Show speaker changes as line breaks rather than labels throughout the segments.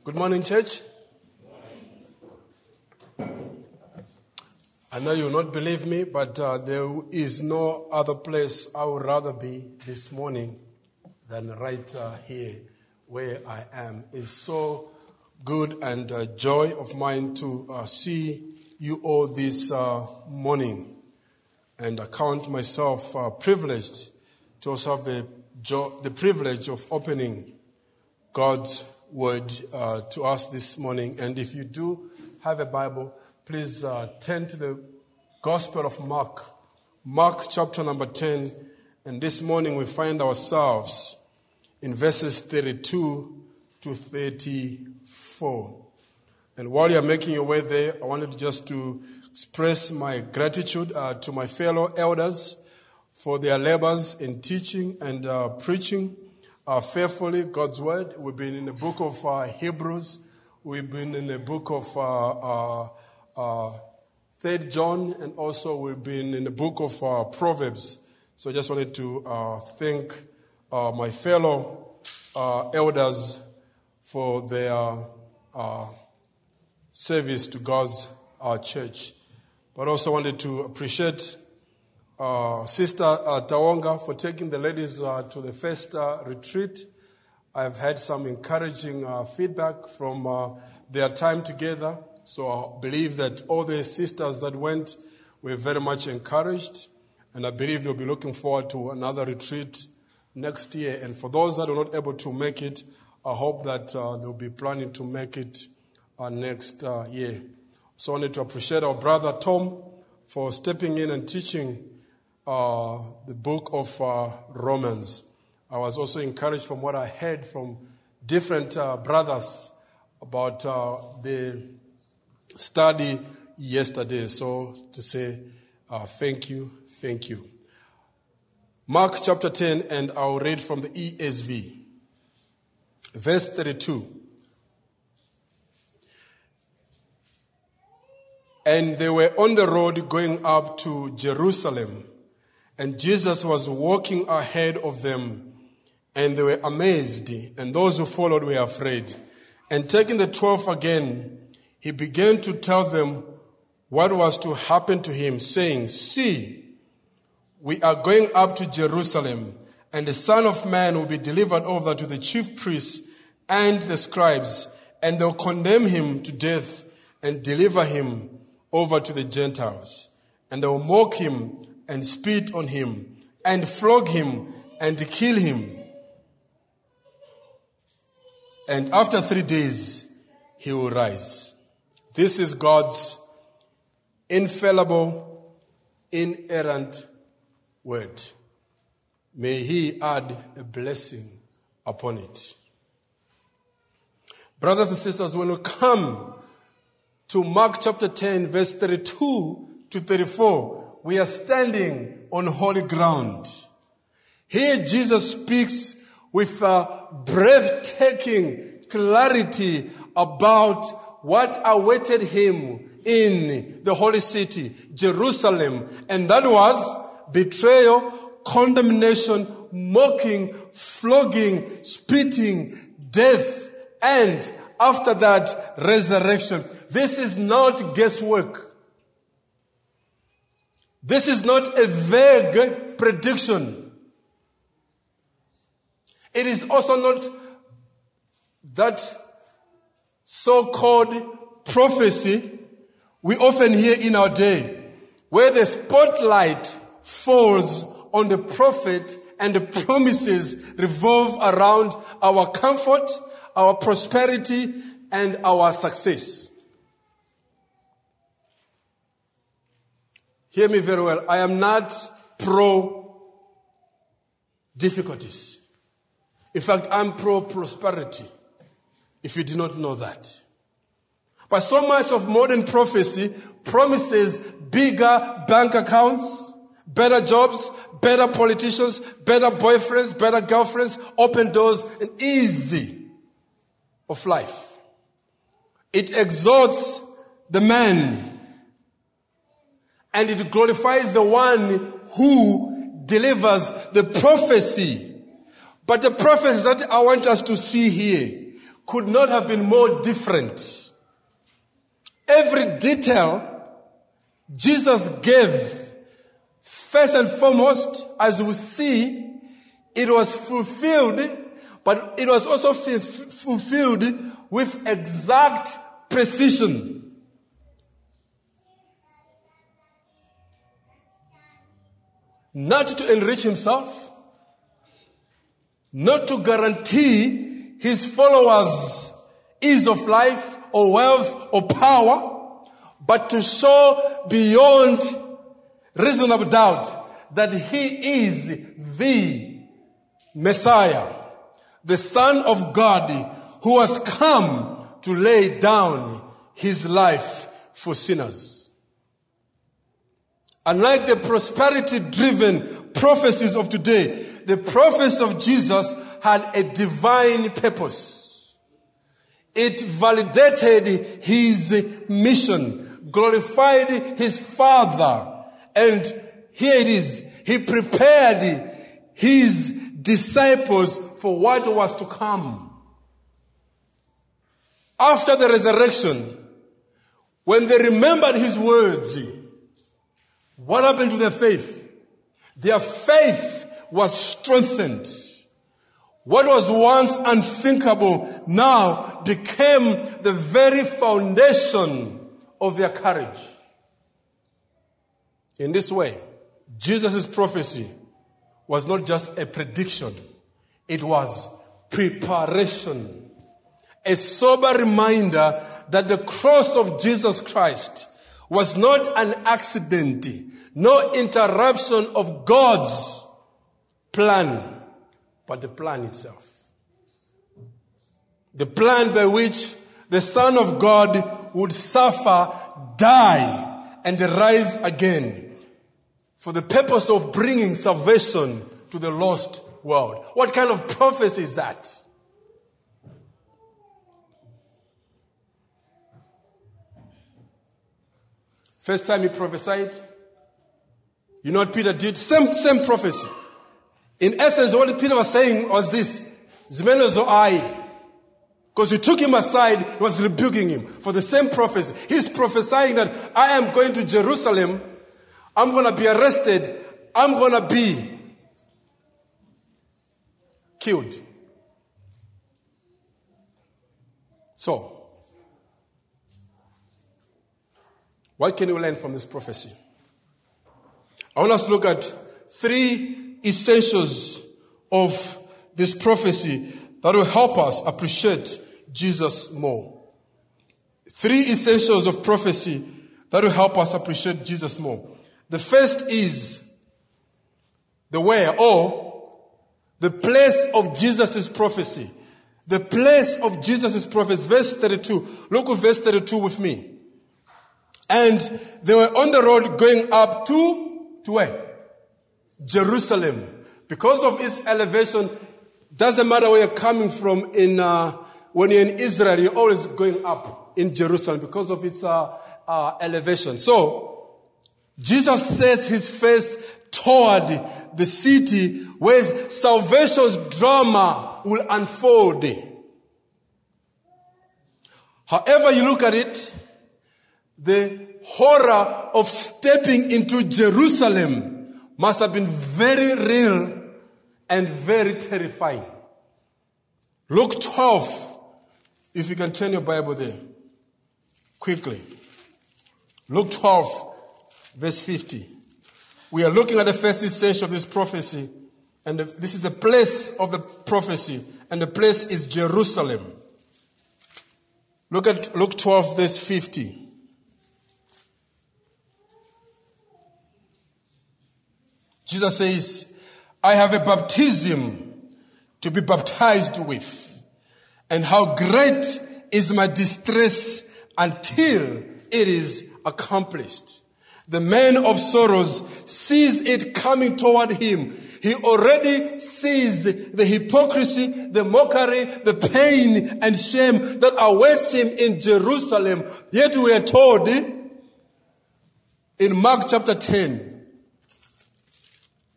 Good morning, church. I know you will not believe me, but there is no other place I would rather be this morning than right here where I am. It's so good and a joy of mine to see you all this morning. And I count myself privileged to also have the privilege of opening God's word to us this morning. And if you do have a Bible, please turn to the Gospel of Mark. Mark chapter number 10. And this morning we find ourselves in verses 32 to 34. And while you're making your way there, I wanted just to express my gratitude to my fellow elders for their labors in teaching and preaching faithfully God's word. We've been in the book of Hebrews. We've been in the book of 3rd John, and also we've been in the book of Proverbs. So I just wanted to thank my fellow elders for their service to God's church. But also wanted to appreciate Sister Tawonga for taking the ladies to the first retreat. I've had some encouraging feedback from their time together. So I believe that all the sisters that went were very much encouraged. And I believe they'll be looking forward to another retreat next year. And for those that are not able to make it, I hope that they'll be planning to make it next year. So I wanted to appreciate our brother Tom for stepping in and teaching the book of Romans. I was also encouraged from what I heard from different brothers about the study yesterday. So to say thank you. Mark chapter 10, and I'll read from the ESV. Verse 32. And they were on the road going up to Jerusalem, and Jesus was walking ahead of them, and they were amazed, and those who followed were afraid. And taking the 12 again, he began to tell them what was to happen to him, saying, "See, we are going up to Jerusalem, and the Son of Man will be delivered over to the chief priests and the scribes, and they'll condemn him to death and deliver him over to the Gentiles. And they will mock him and spit on him and flog him and kill him. And after 3 days, he will rise." This is God's infallible, inerrant word. May he add a blessing upon it. Brothers and sisters, when we come to Mark chapter 10, verse 32 to 34, we are standing on holy ground. Here Jesus speaks with a breathtaking clarity about what awaited him in the holy city, Jerusalem. And that was betrayal, condemnation, mocking, flogging, spitting, death, and after that, resurrection. This is not guesswork. This is not a vague prediction. It is also not that so-called prophecy we often hear in our day, where the spotlight falls on the prophet and the promises revolve around our comfort, our prosperity, and our success. Hear me very well. I am not pro-difficulties. In fact, I'm pro-prosperity, if you did not know that. But so much of modern prophecy promises bigger bank accounts, better jobs, better politicians, better boyfriends, better girlfriends, open doors, and easy of life. It exalts the man, and it glorifies the one who delivers the prophecy. But the prophecy that I want us to see here could not have been more different. Every detail Jesus gave, first and foremost, as we see, it was fulfilled, but it was also fulfilled with exact precision. Not to enrich himself, not to guarantee his followers ease of life or wealth or power, but to show beyond reasonable doubt that he is the Messiah, the Son of God, who has come to lay down his life for sinners. Unlike the prosperity-driven prophecies of today, the prophecy of Jesus had a divine purpose. It validated his mission, glorified his Father, and here it is. He prepared his disciples for what was to come. After the resurrection, when they remembered his words, what happened to their faith? Their faith was strengthened. What was once unthinkable now became the very foundation of their courage. In this way, Jesus' prophecy was not just a prediction, it was preparation. A sober reminder that the cross of Jesus Christ was not an accident, no interruption of God's plan, but the plan itself. The plan by which the Son of God would suffer, die, and rise again for the purpose of bringing salvation to the lost world. What kind of prophecy is that? First time he prophesied, you know what Peter did? Same prophecy. In essence, what Peter was saying was this: Zimeno I. Because he took him aside, he was rebuking him for the same prophecy. He's prophesying that I am going to Jerusalem, I'm going to be arrested, I'm going to be killed. So, what can we learn from this prophecy? I want us to look at three essentials of this prophecy that will help us appreciate Jesus more. Three essentials of prophecy that will help us appreciate Jesus more. The first is the where, or the place of Jesus' prophecy. The place of Jesus' prophecy. Verse 32. Look at verse 32 with me. And they were on the road going up to where? Jerusalem. Because of its elevation, doesn't matter where you're coming from when you're in Israel, you're always going up in Jerusalem because of its elevation. So, Jesus sets his face toward the city where salvation's drama will unfold. However you look at it, the horror of stepping into Jerusalem must have been very real and very terrifying. Luke 12, if you can turn your Bible there quickly. Luke 12, verse 50. We are looking at the first essential of this prophecy, and this is the place of the prophecy, and the place is Jerusalem. Look at Luke 12, verse 50. Jesus says, I have a baptism to be baptized with, and how great is my distress until it is accomplished. The man of sorrows sees it coming toward him. He already sees the hypocrisy, the mockery, the pain and shame that awaits him in Jerusalem. Yet we are told in Mark chapter 10,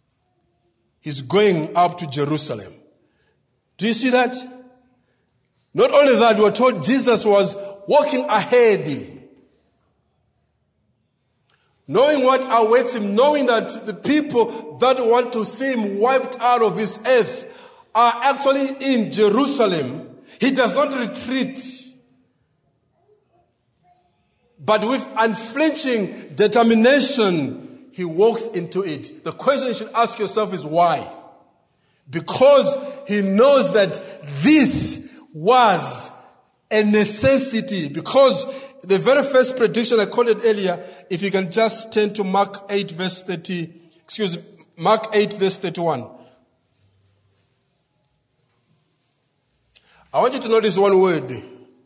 he's going up to Jerusalem. Do you see that? Not only that, we're told Jesus was walking ahead, knowing what awaits him, knowing that the people that want to see him wiped out of this earth are actually in Jerusalem. He does not retreat, but with unflinching determination, he walks into it. The question you should ask yourself is why? Because he knows that this was a necessity. Because the very first prediction, I called it earlier, if you can just turn to Mark 8 verse 31. I want you to notice one word.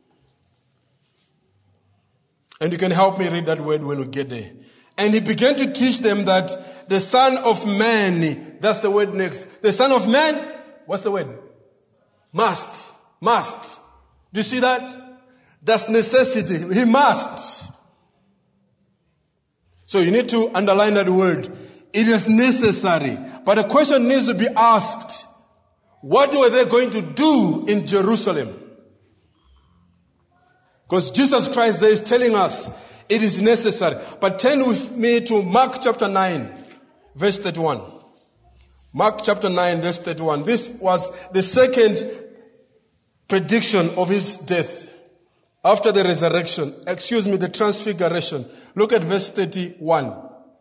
And you can help me read that word when we get there. And he began to teach them that the Son of Man, that's the word next. The Son of Man, what's the word? Must. Do you see that? That's necessity. He must. So you need to underline that word. It is necessary. But the question needs to be asked. What were they going to do in Jerusalem? Because Jesus Christ there is telling us it is necessary. But turn with me to Mark chapter 9, verse 31. Mark chapter 9, verse 31. This was the second prediction of his death after the resurrection. The transfiguration. Look at verse 31.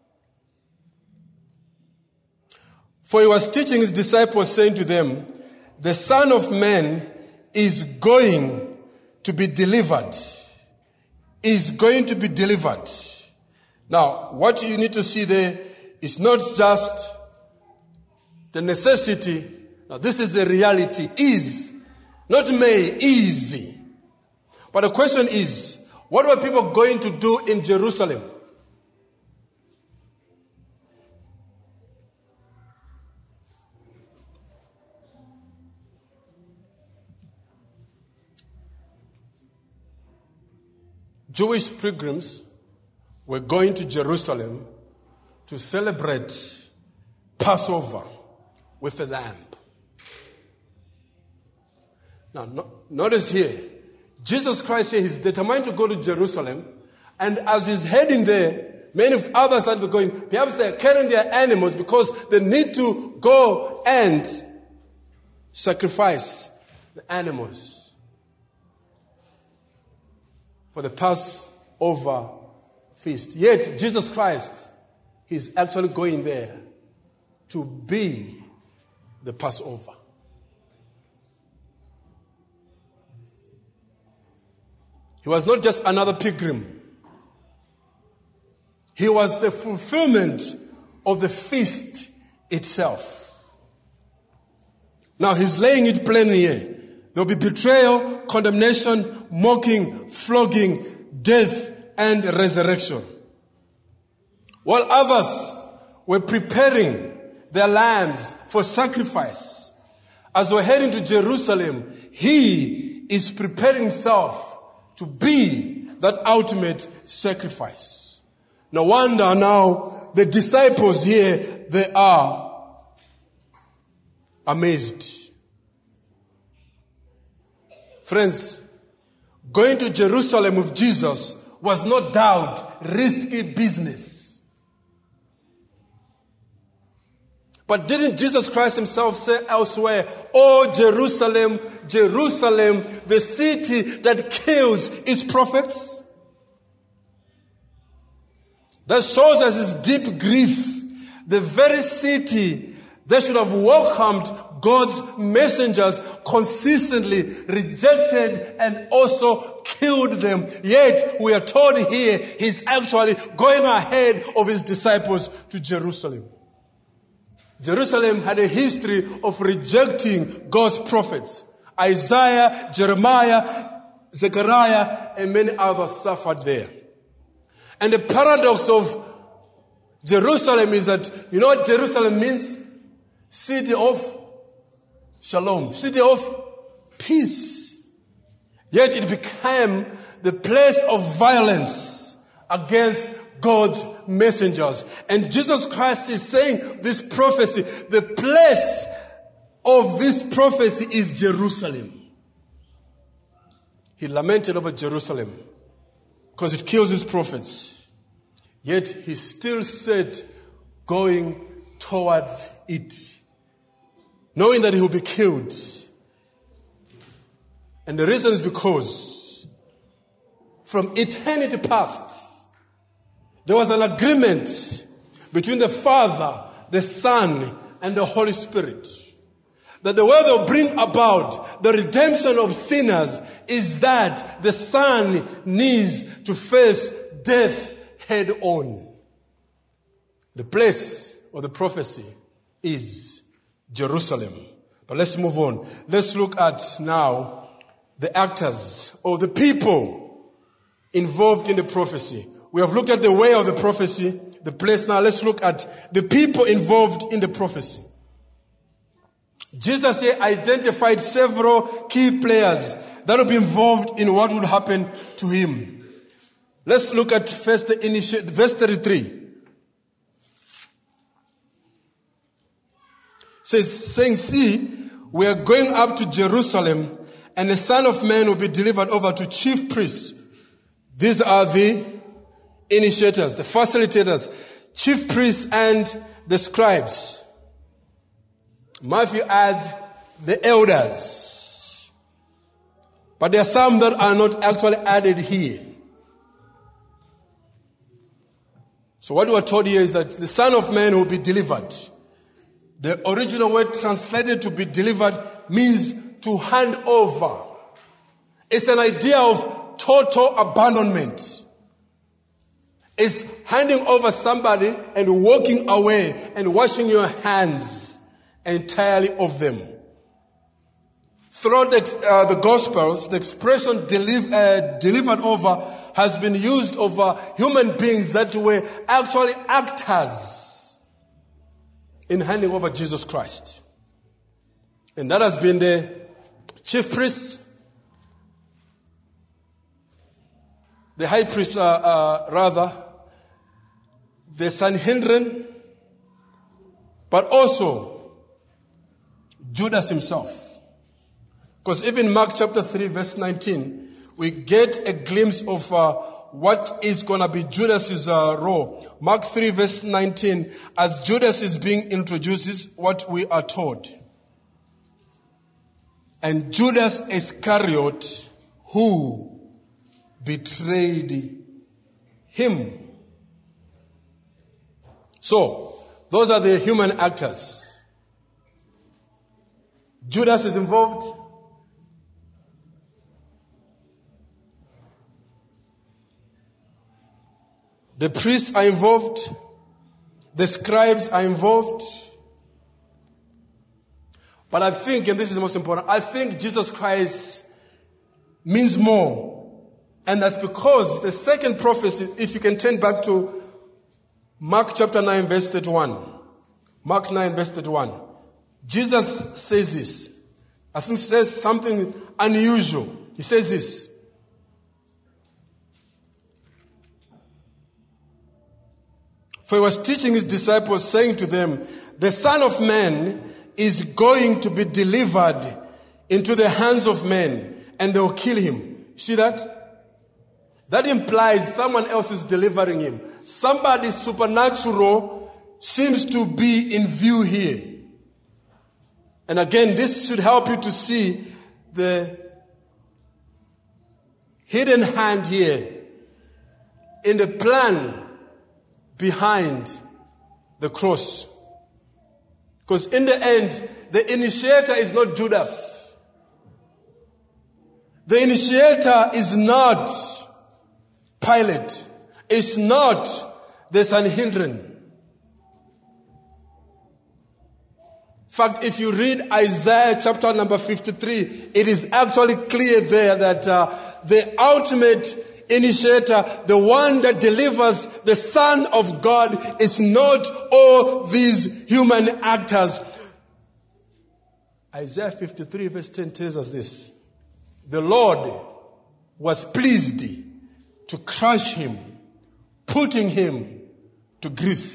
For he was teaching his disciples, saying to them, the Son of Man is going to be delivered. Is going to be delivered. Now, what you need to see there is not just the necessity. Now, this is the reality. Is. Not may, is. But the question is, what were people going to do in Jerusalem? Jewish pilgrims were going to Jerusalem to celebrate Passover with a lamb. Now, notice here, Jesus Christ here, he's determined to go to Jerusalem, and as he's heading there, many of others that were going, perhaps they're carrying their animals because they need to go and sacrifice the animals for the Passover feast. Yet, Jesus Christ, he's actually going there to be the Passover. He was not just another pilgrim. He was the fulfillment of the feast itself. Now, he's laying it plainly here. There will be betrayal, condemnation, mocking, flogging, death, and resurrection. While others were preparing their lambs for sacrifice, as we're heading to Jerusalem, he is preparing himself to be that ultimate sacrifice. No wonder now the disciples here, they are amazed. Friends, going to Jerusalem with Jesus was no doubt risky business. But didn't Jesus Christ himself say elsewhere, "Oh Jerusalem, Jerusalem, the city that kills its prophets"? That shows us his deep grief. The very city that should have welcomed God's messengers consistently rejected and also killed them. Yet we are told here he's actually going ahead of his disciples to Jerusalem. Jerusalem had a history of rejecting God's prophets. Isaiah, Jeremiah, Zechariah, and many others suffered there. And the paradox of Jerusalem is that, you know what Jerusalem means? City of Shalom, city of peace. Yet it became the place of violence against God's messengers. And Jesus Christ is saying this prophecy, the place of this prophecy is Jerusalem. he lamented over Jerusalem because it kills his prophets. Yet he still said, going towards it, knowing that he will be killed. And the reason is because from eternity past, there was an agreement between the Father, the Son, and the Holy Spirit, that the way they'll bring about the redemption of sinners is that the Son needs to face death head on. The place of the prophecy is Jerusalem. But let's move on. Let's look at now the actors or the people involved in the prophecy. We have looked at the way of the prophecy, the place. Now let's look at the people involved in the prophecy. Jesus here identified several key players that will be involved in what will happen to him. Let's look at first verse 33. It says, saying, see, we are going up to Jerusalem, and the Son of Man will be delivered over to chief priests. These are the initiators, the facilitators, chief priests and the scribes. Matthew adds the elders. But there are some that are not actually added here. So what we are told here is that the Son of Man will be delivered. The original word translated to be delivered means to hand over. It's an idea of total abandonment. It's handing over somebody and walking away and washing your hands entirely of them. Throughout the Gospels, the expression delivered over has been used over human beings that were actually actors in handing over Jesus Christ. And that has been the chief priest, the high priest, the Sanhedrin, but also Judas himself. Because even Mark chapter 3 verse 19, we get a glimpse of what is going to be Judas's role. Mark 3 verse 19, as Judas is being introduced, this is what we are told. And Judas Iscariot, who betrayed him. So, those are the human actors. Judas is involved. The priests are involved. The scribes are involved. But I think, and this is the most important, I think Jesus Christ means more. And that's because the second prophecy, if you can turn back to Mark chapter 9 verse 31. Mark 9 verse 31. Jesus says this. I think he says something unusual. He says this. For he was teaching his disciples, saying to them, the Son of Man is going to be delivered into the hands of men, and they will kill him. See that? That implies someone else is delivering him. Somebody supernatural seems to be in view here. And again, this should help you to see the hidden hand here in the plan behind the cross. Because in the end, the initiator is not Judas. The initiator is not Pilate. It's not the Sanhedrin. In fact, if you read Isaiah chapter number 53, it is actually clear there that the ultimate initiator, the one that delivers the Son of God, is not all these human actors. Isaiah 53 verse 10 tells us this. The Lord was pleased to crush him, putting him to grief.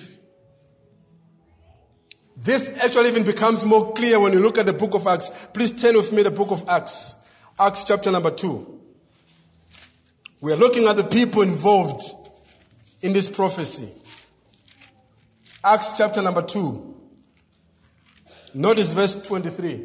This actually even becomes more clear when you look at the book of Acts. Please turn with me the book of Acts. Acts chapter number 2. We are looking at the people involved in this prophecy. Acts chapter number 2. Notice verse 23.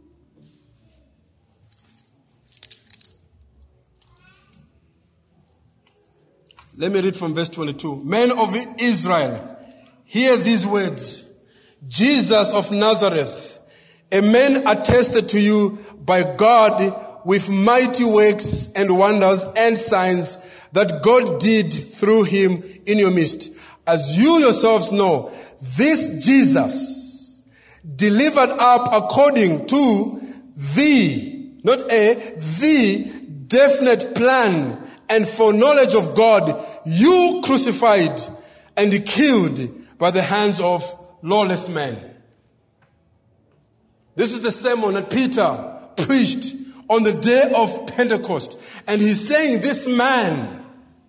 Let me read from verse 22. Men of Israel, hear these words. Jesus of Nazareth, a man attested to you by God with mighty works and wonders and signs that God did through him in your midst. As you yourselves know, this Jesus, delivered up according to the definite plan and foreknowledge of God, you crucified and killed by the hands of lawless men. This is the sermon that Peter preached on the day of Pentecost. And he's saying this man,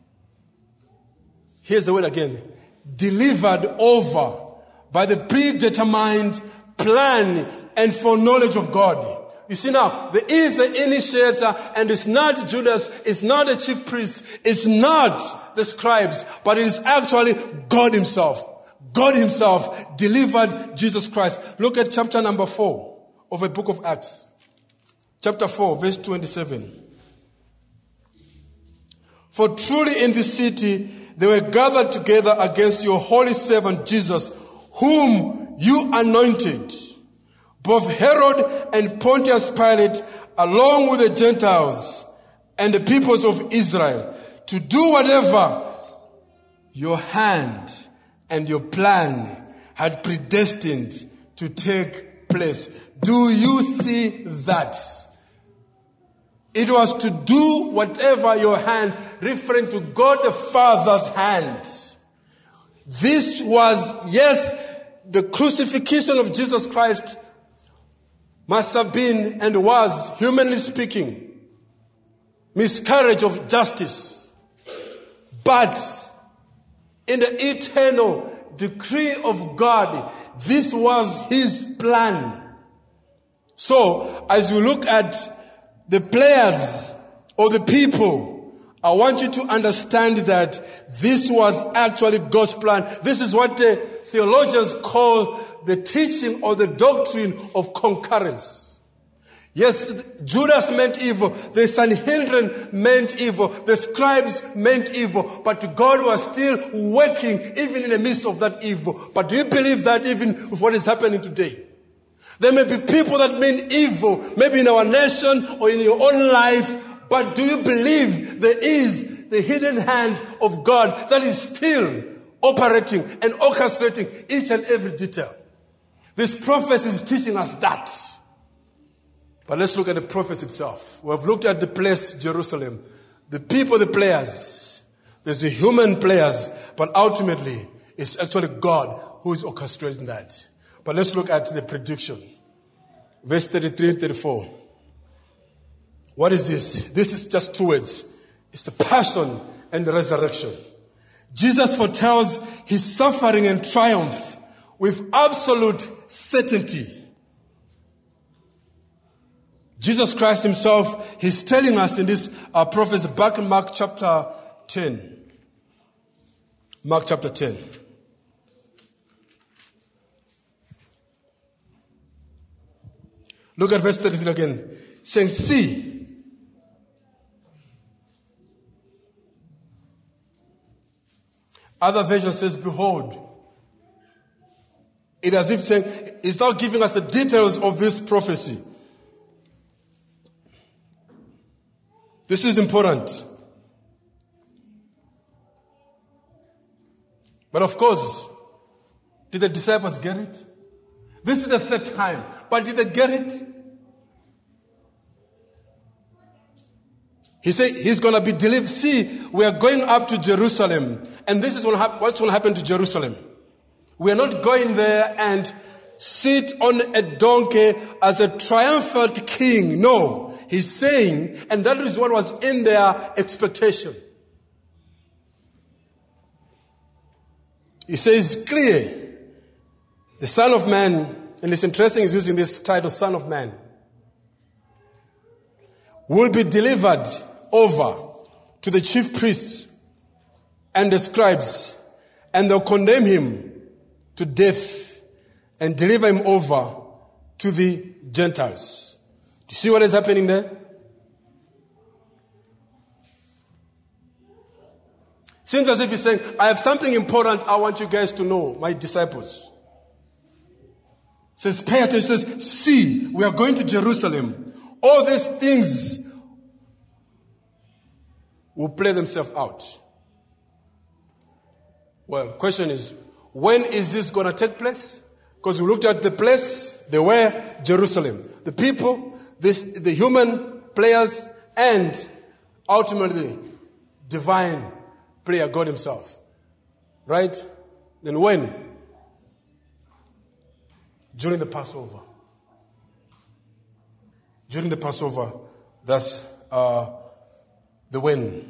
here's the word again, delivered over by the predetermined plan and foreknowledge of God. You see now, there is the initiator, and it's not Judas, it's not the chief priest, it's not the scribes, but it is actually God himself. God himself delivered Jesus Christ. Look at chapter number 4 of the book of Acts. Chapter 4, verse 27. For truly in this city they were gathered together against your holy servant Jesus, whom you anointed, both Herod and Pontius Pilate, along with the Gentiles and the peoples of Israel, to do whatever your hand and your plan had predestined to take place. Do you see that? It was to do whatever your hand, referring to God the Father's hand. This was, yes, the crucifixion of Jesus Christ must have been and was, humanly speaking, miscarriage of justice. But in the eternal decree of God, this was his plan. So, as you look at the players or the people, I want you to understand that this was actually God's plan. This is what the theologians call the teaching or the doctrine of concurrence. Yes, Judas meant evil, the Sanhedrin meant evil, the scribes meant evil, but God was still working even in the midst of that evil. But do you believe that even with what is happening today? There may be people that mean evil, maybe in our nation or in your own life, but do you believe there is the hidden hand of God that is still operating and orchestrating each and every detail? This prophecy is teaching us that. But let's look at the prophecy itself. We have looked at the place, Jerusalem. The people, the players. There's the human players, but ultimately it's actually God who is orchestrating that. But let's look at the prediction. Verse 33 and 34. What is this? This is just two words. It's the passion and the resurrection. Jesus foretells his suffering and triumph with absolute certainty. Jesus Christ himself, he's telling us in this prophecy back in Mark chapter 10. Mark chapter 10. Look at verse 33 again. Saying, see. Other version says, behold. It as if saying, it's not giving us the details of this prophecy. This is important. But of course, did the disciples get it? This is the third time. But did they get it? He said he's going to be delivered. See, we are going up to Jerusalem. And this is what's going to happen to Jerusalem. We are not going there and sit on a donkey as a triumphant king. No. He's saying, and that is what was in their expectation. He says clear. The Son of Man, and it's interesting he's using this title, Son of Man, will be delivered over to the chief priests and the scribes, and they'll condemn him to death and deliver him over to the Gentiles. Do you see what is happening there? Seems as if he's saying, I have something important I want you guys to know, my disciples. Says, pay attention. Says, see, we are going to Jerusalem. All these things will play themselves out. Well, question is, when is this going to take place? Because we looked at the place, they were Jerusalem. The people, the human players, and ultimately, divine player, God himself. Right? Then when? During the Passover. During the Passover, that's the when.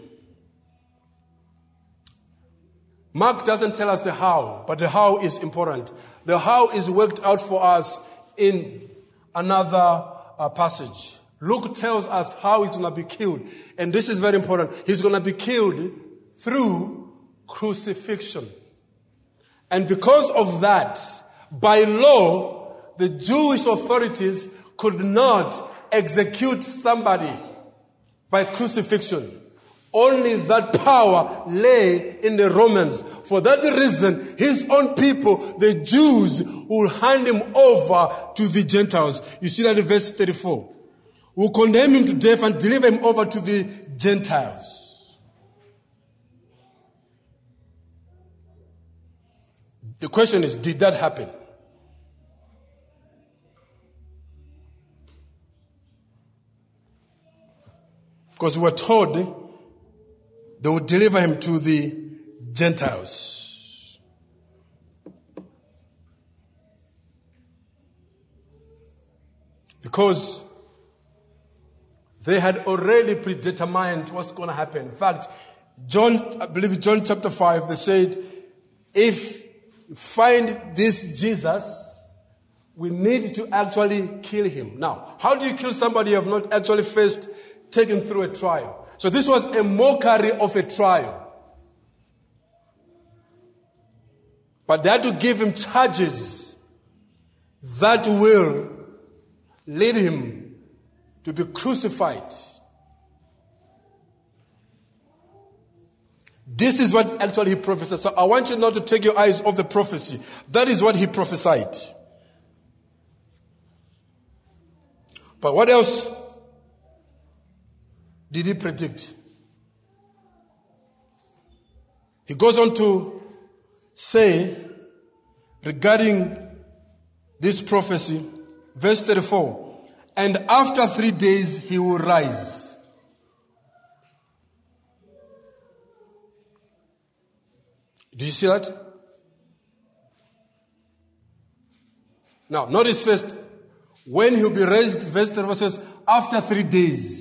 Mark doesn't tell us the how, but the how is important. The how is worked out for us in another passage. Luke tells us how he's going to be killed. And this is very important. He's going to be killed through crucifixion. And because of that, by law, the Jewish authorities could not execute somebody by crucifixion. Only that power lay in the Romans. For that reason, his own people, the Jews, will hand him over to the Gentiles. You see that in verse 34. Will condemn him to death and deliver him over to the Gentiles. The question is, did that happen? Because we were told they would deliver him to the Gentiles. Because they had already predetermined what's going to happen. In fact, I believe John chapter 5, they said, if you find this Jesus, we need to actually kill him. Now, how do you kill somebody you have not actually first taken through a trial? So this was a mockery of a trial. But they had to give him charges that will lead him to be crucified. This is what actually he prophesied. So I want you not to take your eyes off the prophecy. That is what he prophesied. But what else did he predict? He goes on to say regarding this prophecy, verse 34, and after 3 days he will rise. Do you see that? Now, notice first, when he'll be raised, verse 34 says, after 3 days.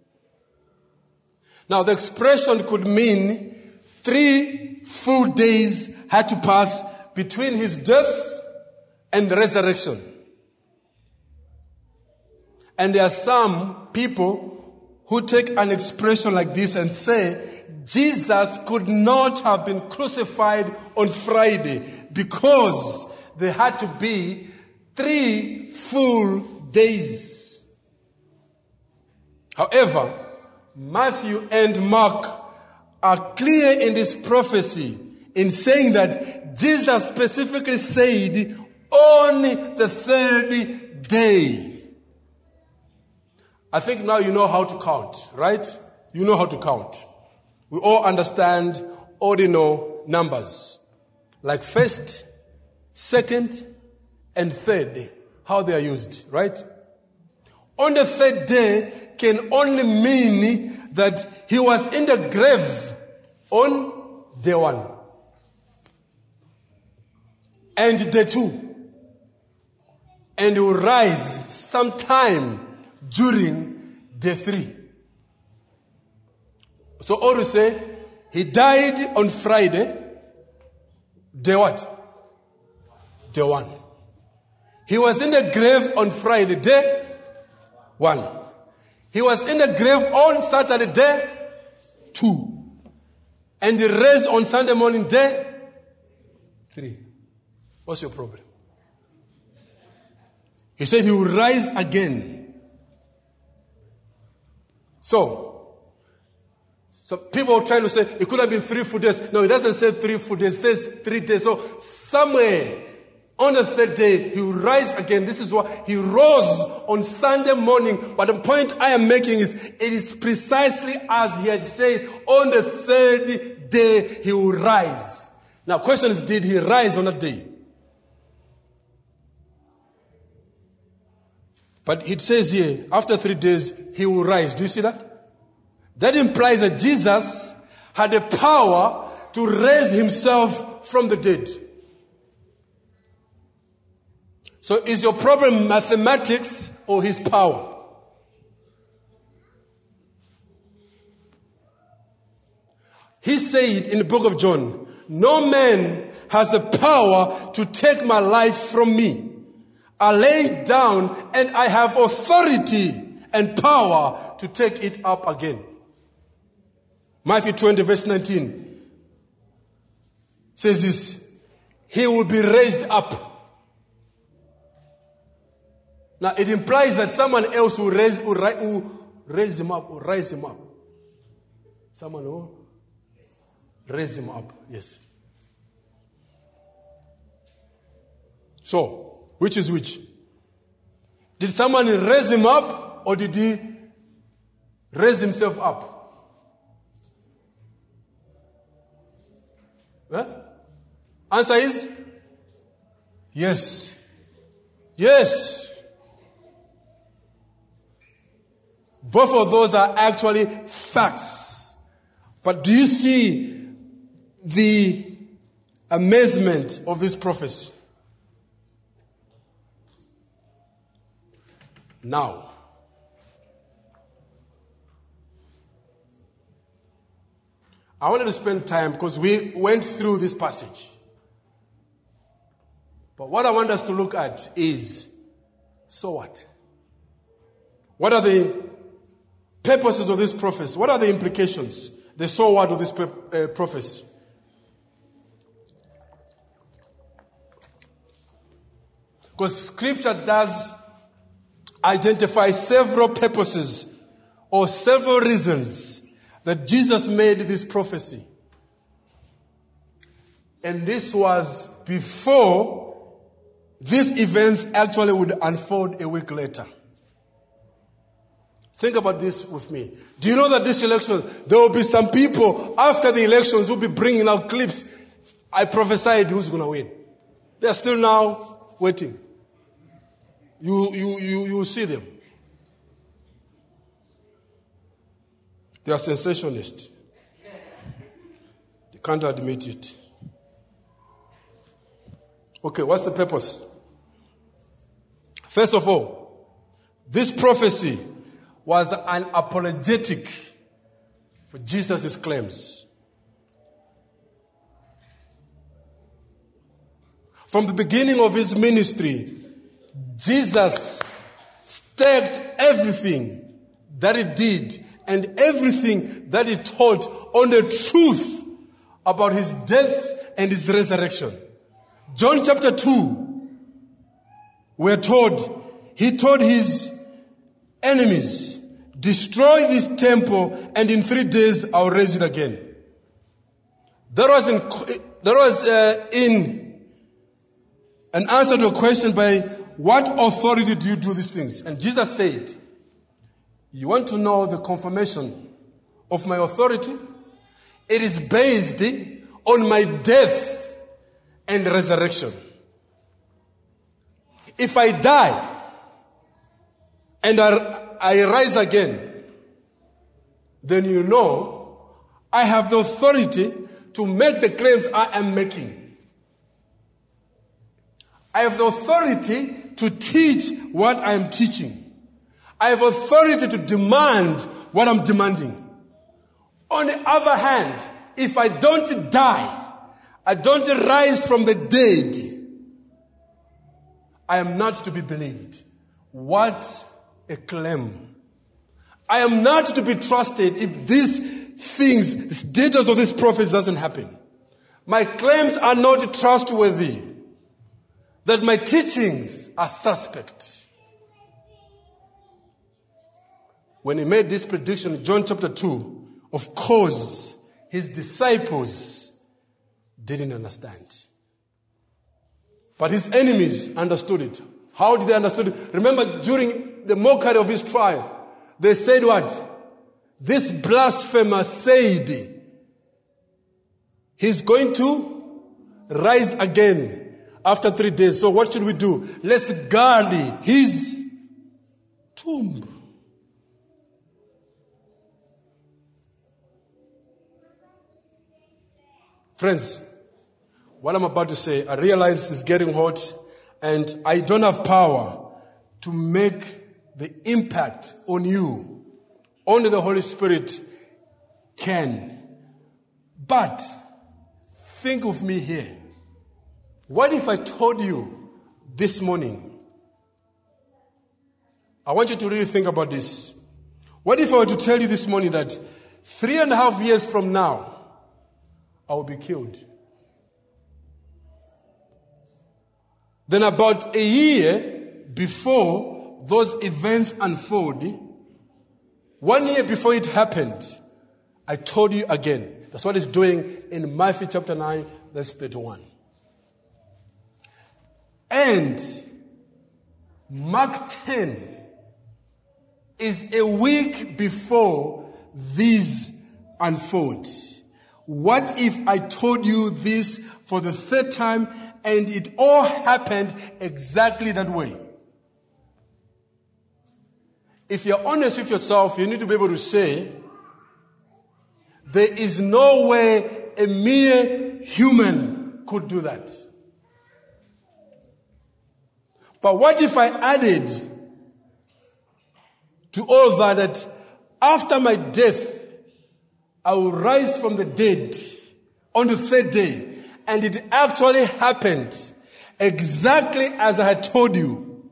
Now, the expression could mean 3 full days had to pass between his death and resurrection. And there are some people who take an expression like this and say, Jesus could not have been crucified on Friday because there had to be 3 full days. However, Matthew and Mark are clear in this prophecy in saying that Jesus specifically said on the 3rd day. I think now you know how to count, right? You know how to count. We all understand ordinal numbers. Like 1st, 2nd, and 3rd. How they are used, right? On the 3rd day can only mean that he was in the grave on day 1. And day 2. And he will rise sometime during day 3. So all to say, he died on Friday, day what? Day 1. He was in the grave on Friday, day 1. He was in the grave on Saturday, day 2. And he raised on Sunday morning, day 3. What's your problem? He said he will rise again. So people are trying to say it could have been 3 full days. No, it doesn't say 3 full days. It says 3 days. So somewhere on the 3rd day, he will rise again. This is why he rose on Sunday morning. But the point I am making is, it is precisely as he had said, on the 3rd day, he will rise. Now, question is, did he rise on that day? But it says here, after 3 days, he will rise. Do you see that? That implies that Jesus had the power to raise himself from the dead. So is your problem mathematics or his power? He said in the book of John, no man has the power to take my life from me. I lay it down and I have authority and power to take it up again. Matthew 20 verse 19 says this, he will be raised up. Now it implies that someone else will raise him up, or rise him up. Someone will raise him up, yes. So, which is which? Did someone raise him up, or did he raise himself up? Huh? Answer is yes. Yes. Both of those are actually facts. But do you see the amazement of this prophecy? Now, I wanted to spend time because we went through this passage. But what I want us to look at is, so what? What are the purposes of this prophecy? What are the implications? The so what of this prophecy? Because scripture does identify several purposes or several reasons that Jesus made this prophecy. And this was before these events actually would unfold a week later. Think about this with me. Do you know that this election, there will be some people after the elections who will be bringing out clips? I prophesied who's going to win. They're still now waiting. You see them. They are sensationalists. They can't admit it. Okay, what's the purpose? First of all, this prophecy was an apologetic for Jesus' claims. From the beginning of his ministry, Jesus staked everything that he did and everything that he taught on the truth about his death and his resurrection. John chapter 2, we're told, he told his enemies, destroy this temple and in 3 days I'll raise it again. That was in an answer to a question by, what authority do you do these things? And Jesus said, you want to know the confirmation of my authority? It is based on my death and resurrection. If I die and I rise again, then you know I have the authority to make the claims I am making. I have the authority to teach what I am teaching. I have authority to demand what I'm demanding. On the other hand, if I don't die, I don't rise from the dead, I am not to be believed. What a claim. I am not to be trusted if this things, details of this prophecy doesn't happen. My claims are not trustworthy. That my teachings are suspect. When he made this prediction in John chapter 2, of course, his disciples didn't understand. But his enemies understood it. How did they understand it? Remember, during the mockery of his trial, they said what? This blasphemer said he's going to rise again after 3 days. So what should we do? Let's guard his tomb. Friends, what I'm about to say, I realize it's getting hot and I don't have power to make the impact on you. Only the Holy Spirit can. But think of me here. What if I told you this morning? I want you to really think about this. What if I were to tell you this morning that 3.5 years from now, I will be killed? Then about a year before those events unfold, 1 year before it happened, I told you again. That's what it's doing in Matthew chapter 9, verse 31. And Mark 10 is a week before these unfold. What if I told you this for the third time and it all happened exactly that way? If you're honest with yourself, you need to be able to say, there is no way a mere human could do that. But what if I added to all that after my death, I will rise from the dead on the third day, and it actually happened exactly as I had told you?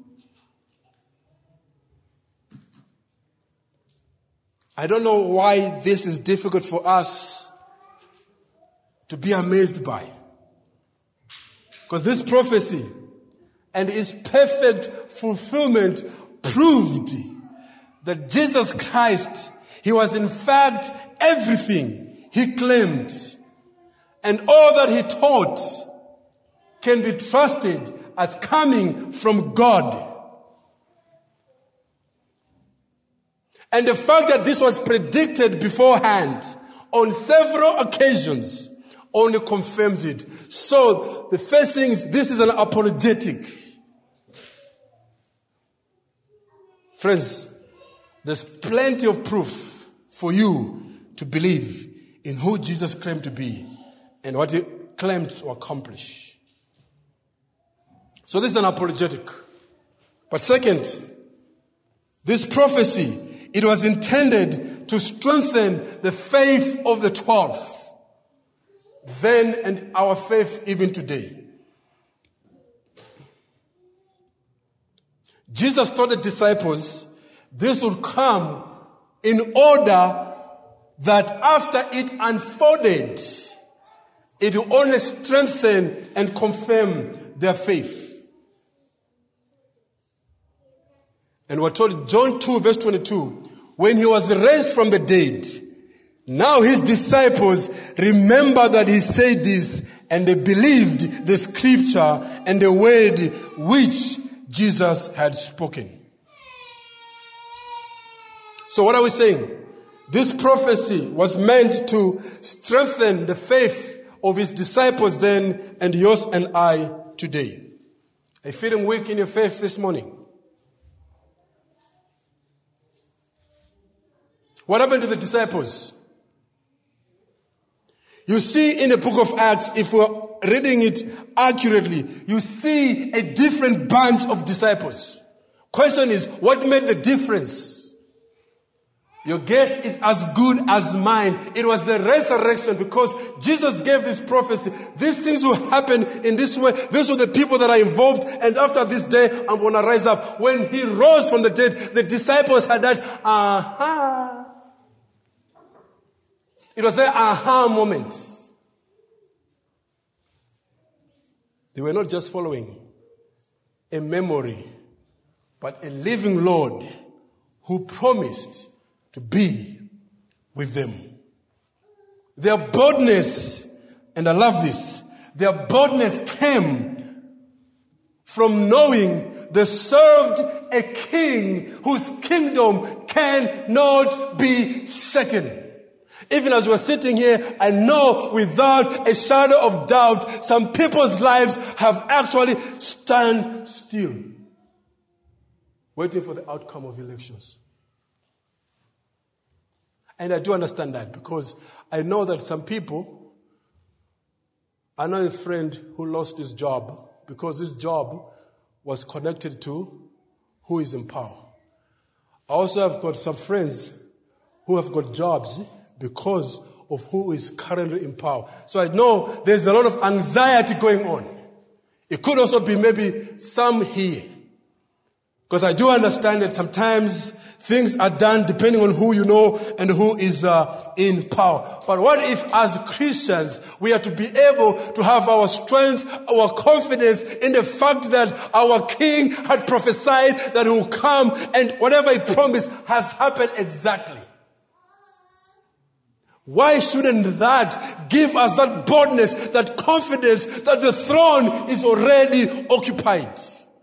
I don't know why this is difficult for us to be amazed by. Because this prophecy and its perfect fulfillment proved that Jesus Christ, he was in fact everything he claimed. And all that he taught can be trusted as coming from God. And the fact that this was predicted beforehand on several occasions only confirms it. So the first thing is, this is an apologetic. Friends, there's plenty of proof for you to believe in who Jesus claimed to be and what he claimed to accomplish. So this is an apologetic. But second, this prophecy, it was intended to strengthen the faith of the 12, then and our faith even today. Jesus told the disciples this would come in order that after it unfolded, it will only strengthen and confirm their faith. And we're told John 2 verse 22, when he was raised from the dead, now his disciples remember that he said this, and they believed the scripture and the word which Jesus had spoken. So what are we saying? This prophecy was meant to strengthen the faith of his disciples then and yours and I today. Are you feeling weak in your faith this morning? What happened to the disciples? You see in the book of Acts, if we're reading it accurately, you see a different bunch of disciples. Question is, what made the difference? Your guess is as good as mine. It was the resurrection, because Jesus gave this prophecy. These things will happen in this way. These are the people that are involved. And after this day, I'm going to rise up. When he rose from the dead, the disciples had that, aha. It was their aha moment. They were not just following a memory, but a living Lord who promised to be with them. Their boldness, and I love this, their boldness came from knowing they served a king whose kingdom cannot be shaken. Even as we're sitting here, I know without a shadow of doubt, some people's lives have actually stand still, waiting for the outcome of elections. And I do understand that because I know that some people, I know a friend who lost his job because his job was connected to who is in power. I also have got some friends who have got jobs because of who is currently in power. So I know there's a lot of anxiety going on. It could also be maybe some here. Because I do understand that sometimes things are done depending on who you know and who is in power. But what if as Christians we are to be able to have our strength, our confidence in the fact that our King had prophesied that he will come and whatever he promised has happened exactly? Why shouldn't that give us that boldness, that confidence that the throne is already occupied?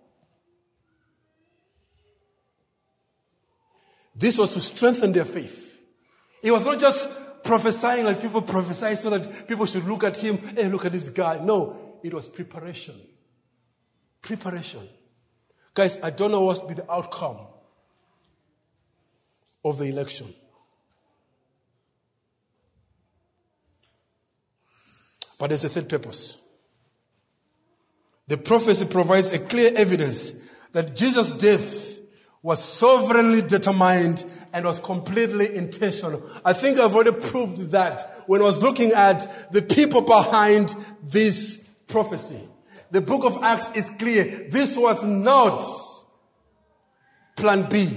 This was to strengthen their faith. It was not just prophesying like people prophesy so that people should look at him, hey, look at this guy. No, it was preparation. Preparation. Guys, I don't know what will be the outcome of the election. But there's a third purpose. The prophecy provides a clear evidence that Jesus' death was sovereignly determined and was completely intentional. I think I've already proved that when I was looking at the people behind this prophecy. The book of Acts is clear. This was not plan B.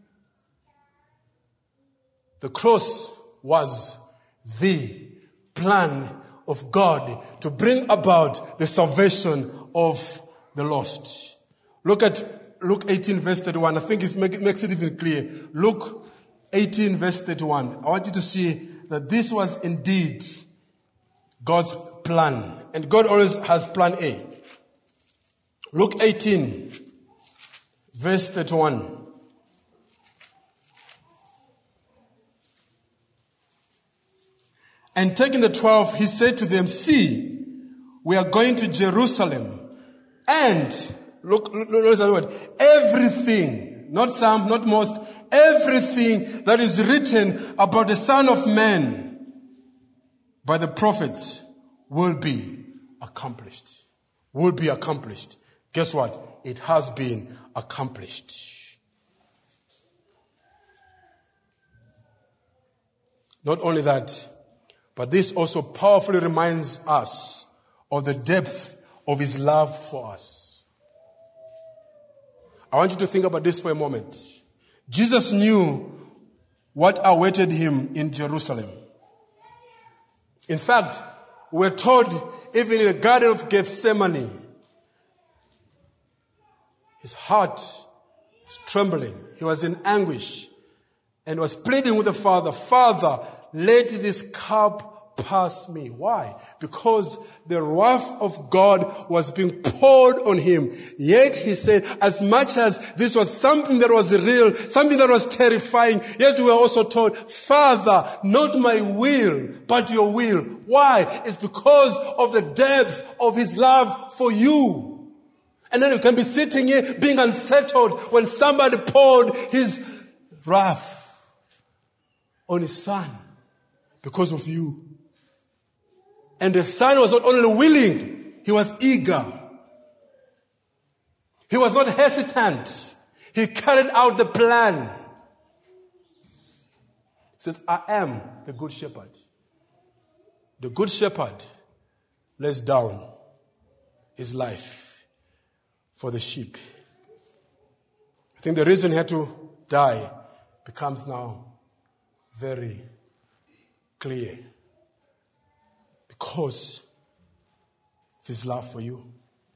The cross was the plan of God to bring about the salvation of the lost. Look at Luke 18 verse 31. I think it makes it even clear. Luke 18 verse 31. I want you to see that this was indeed God's plan. And God always has plan A. Luke 18 verse 31. And taking the 12, he said to them, see, we are going to Jerusalem. And, look at the word, everything, not some, not most, everything that is written about the Son of Man by the prophets will be accomplished. Will be accomplished. Guess what? It has been accomplished. Not only that, but this also powerfully reminds us of the depth of his love for us. I want you to think about this for a moment. Jesus knew what awaited him in Jerusalem. In fact, we're told even in the Garden of Gethsemane, his heart was trembling. He was in anguish and was pleading with the Father, Father, let this cup pass me. Why? Because the wrath of God was being poured on him. Yet he said, as much as this was something that was real, something that was terrifying, yet we were also told, Father, not my will, but your will. Why? It's because of the depth of his love for you. And then you can be sitting here being unsettled when somebody poured his wrath on his son. Because of you. And the son was not only willing, he was eager. He was not hesitant. He carried out the plan. He says, I am the good shepherd. The good shepherd lays down his life for the sheep. I think the reason he had to die becomes now very clear because of his love for you.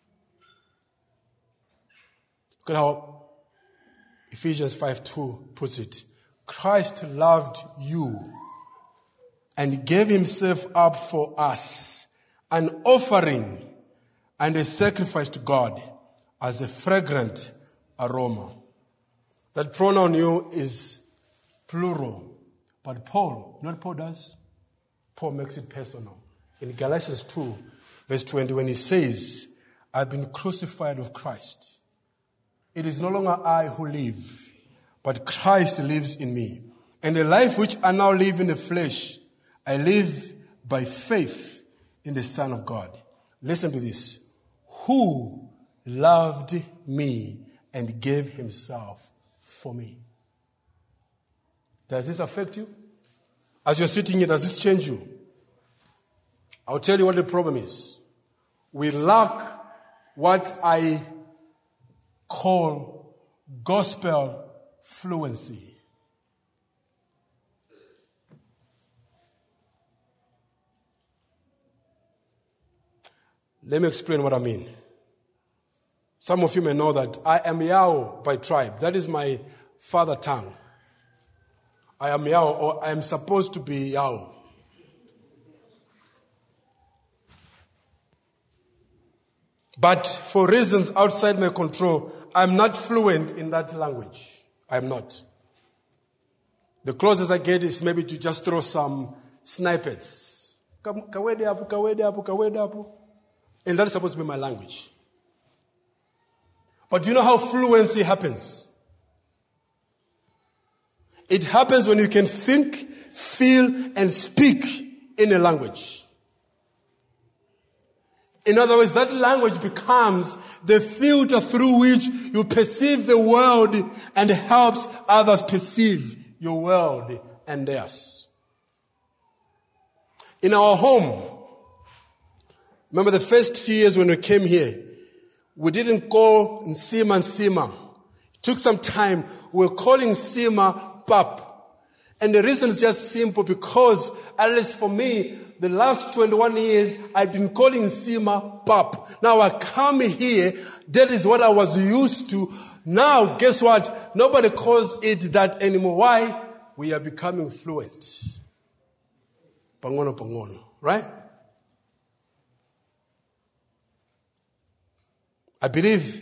Look at how Ephesians 5:2 puts it. Christ loved you and gave himself up for us, an offering and a sacrifice to God as a fragrant aroma. That pronoun you is plural. But Paul, you know what Paul does? Paul makes it personal. In Galatians 2, verse 20, when he says, I've been crucified with Christ. It is no longer I who live, but Christ lives in me. And the life which I now live in the flesh, I live by faith in the Son of God. Listen to this. Who loved me and gave himself for me. Does this affect you? As you're sitting here, does this change you? I'll tell you what the problem is. We lack what I call gospel fluency. Let me explain what I mean. Some of you may know that I am Yao by tribe. That is my father tongue. I am Yao, or I am supposed to be Yao. But for reasons outside my control, I'm not fluent in that language. I'm not. The closest I get is maybe to just throw some snippets. And that's supposed to be my language. But do you know how fluency happens? It happens when you can think, feel, and speak in a language. In other words, that language becomes the filter through which you perceive the world and helps others perceive your world and theirs. In our home, remember the first few years when we came here, we didn't call Nsima. It took some time. We were calling Nsima Pap. And the reason is just simple because, at least for me, the last 21 years, I've been calling Nsima Pap. Now I come here, that is what I was used to. Now, guess what? Nobody calls it that anymore. Why? We are becoming fluent. Pangono, right? I believe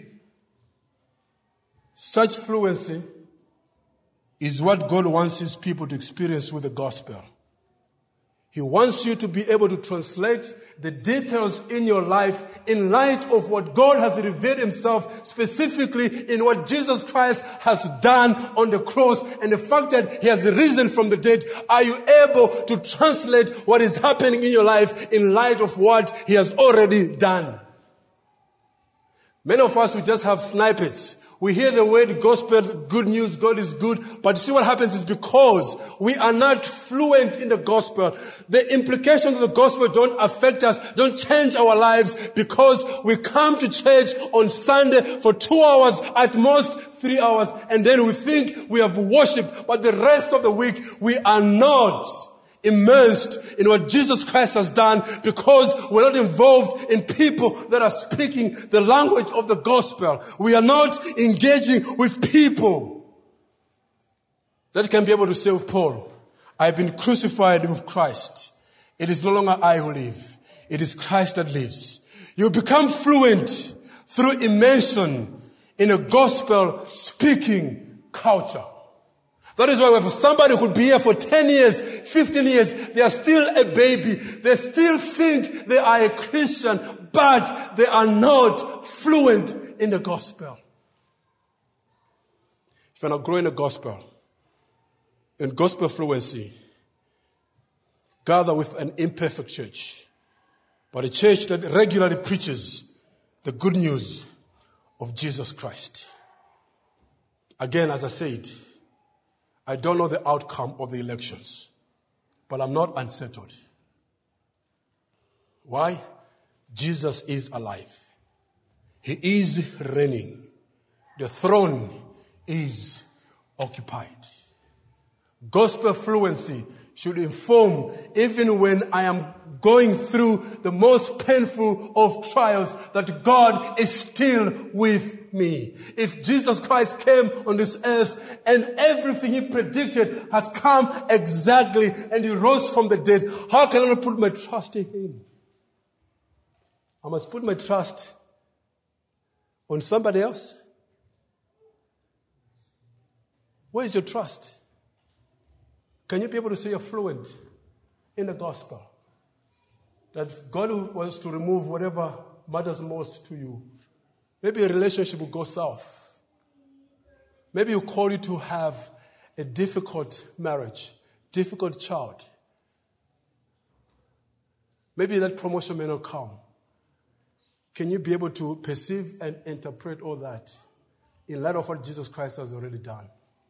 such fluency is what God wants his people to experience with the gospel. He wants you to be able to translate the details in your life in light of what God has revealed himself, specifically in what Jesus Christ has done on the cross and the fact that he has risen from the dead. Are you able to translate what is happening in your life in light of what he has already done? Many of us, we just have snippets. We hear the word gospel, good news, God is good. But see what happens is because we are not fluent in the gospel. The implications of the gospel don't affect us, don't change our lives because we come to church on Sunday for 2 hours, at most 3 hours, and then we think we have worship. But the rest of the week, we are not immersed in what Jesus Christ has done because we're not involved in people that are speaking the language of the gospel. We are not engaging with people that can be able to say with Paul, I've been crucified with Christ. It is no longer I who live. It is Christ that lives. You become fluent through immersion in a gospel speaking culture. That is why if somebody could be here for 10 years, 15 years, they are still a baby. They still think they are a Christian, but they are not fluent in the gospel. If you're not growing the gospel, in gospel fluency, gather with an imperfect church, but a church that regularly preaches the good news of Jesus Christ. Again, as I said, I don't know the outcome of the elections, but I'm not unsettled. Why? Jesus is alive. He is reigning. The throne is occupied. Gospel fluency should inform, even when I am going through the most painful of trials, that God is still with me. If Jesus Christ came on this earth and everything he predicted has come exactly and he rose from the dead, how can I not put my trust in him? I must put my trust on somebody else. Where is your trust? Can you be able to say you're fluent in the gospel? That God wants to remove whatever matters most to you. Maybe a relationship will go south. Maybe he'll call you to have a difficult marriage, difficult child. Maybe that promotion may not come. Can you be able to perceive and interpret all that in light of what Jesus Christ has already done?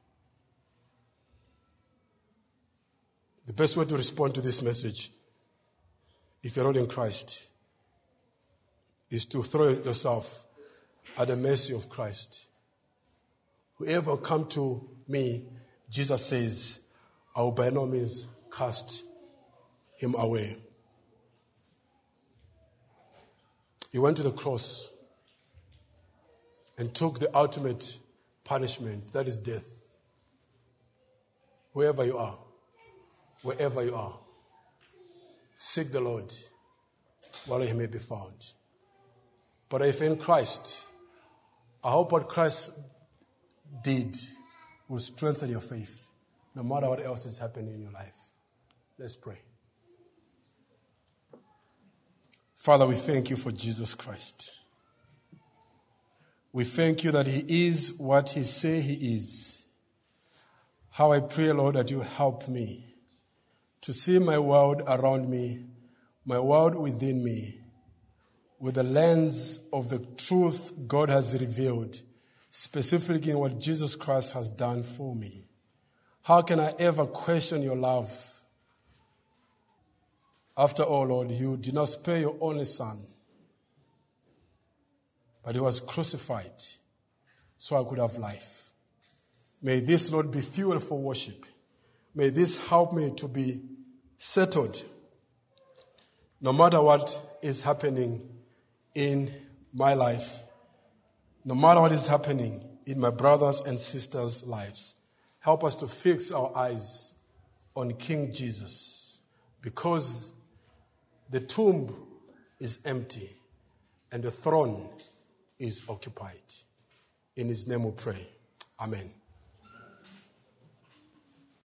The best way to respond to this message, if you're not in Christ, is to throw yourself at the mercy of Christ. Whoever will come to me, Jesus says, I will by no means cast him away. He went to the cross and took the ultimate punishment, that is death. Wherever you are, wherever you are, seek the Lord while he may be found. But if in Christ, I hope what Christ did will strengthen your faith, no matter what else is happening in your life. Let's pray. Father, we thank you for Jesus Christ. We thank you that he is what he say he is. How I pray, Lord, that you help me to see my world around me, my world within me, with the lens of the truth God has revealed, specifically in what Jesus Christ has done for me. How can I ever question your love? After all, Lord, you did not spare your only son, but he was crucified so I could have life. May this, Lord, be fuel for worship. May this help me to be settled no matter what is happening in my life, no matter what is happening in my brothers and sisters' lives. Help us to fix our eyes on King Jesus, because the tomb is empty and the throne is occupied. In his name we pray. Amen.